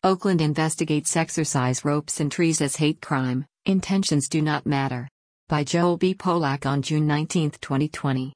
Oakland investigates exercise ropes and trees as hate crime, intentions do not matter. By Joel B. Polak on June 19, 2020.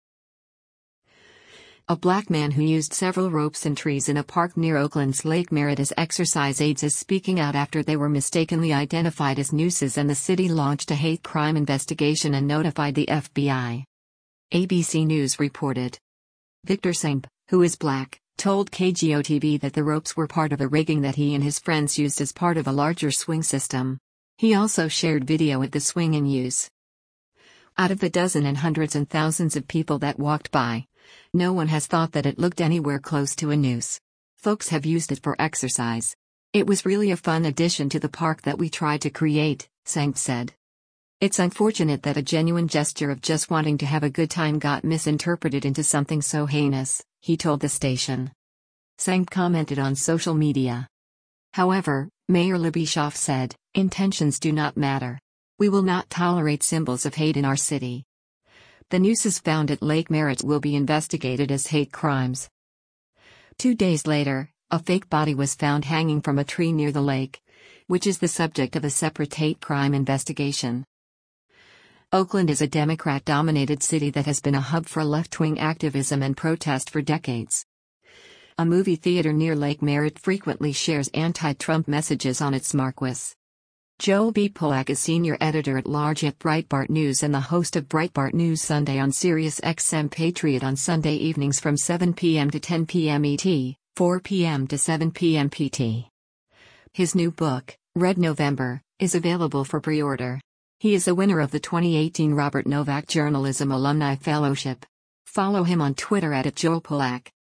A black man who used several ropes and trees in a park near Oakland's Lake Merritt as exercise aids is speaking out after they were mistakenly identified as nooses, and the city launched a hate crime investigation and notified the FBI. ABC News reported. Victor Semp, who is black, told KGO-TV that the ropes were part of a rigging that he and his friends used as part of a larger swing system. He also shared video of the swing in use. Out of the dozen and hundreds and thousands of people that walked by, no one has thought that it looked anywhere close to a noose. Folks have used it for exercise. It was really a fun addition to the park that we tried to create, Semp said. It's unfortunate that a genuine gesture of just wanting to have a good time got misinterpreted into something so heinous, he told the station. Semp commented on social media. However, Mayor Libby Schaaf said, "Intentions do not matter. We will not tolerate symbols of hate in our city." The nooses found at Lake Merritt will be investigated as hate crimes. 2 days later, a fake body was found hanging from a tree near the lake, which is the subject of a separate hate crime investigation. Oakland is a Democrat-dominated city that has been a hub for left-wing activism and protest for decades. A movie theater near Lake Merritt frequently shares anti-Trump messages on its marquee. Joel B. Polak is senior editor-at-large at Breitbart News and the host of Breitbart News Sunday on Sirius XM Patriot on Sunday evenings from 7 p.m. to 10 p.m. ET, 4 p.m. to 7 p.m. PT. His new book, Red November, is available for pre-order. He is a winner of the 2018 Robert Novak Journalism Alumni Fellowship. Follow him on Twitter @JoelPolak.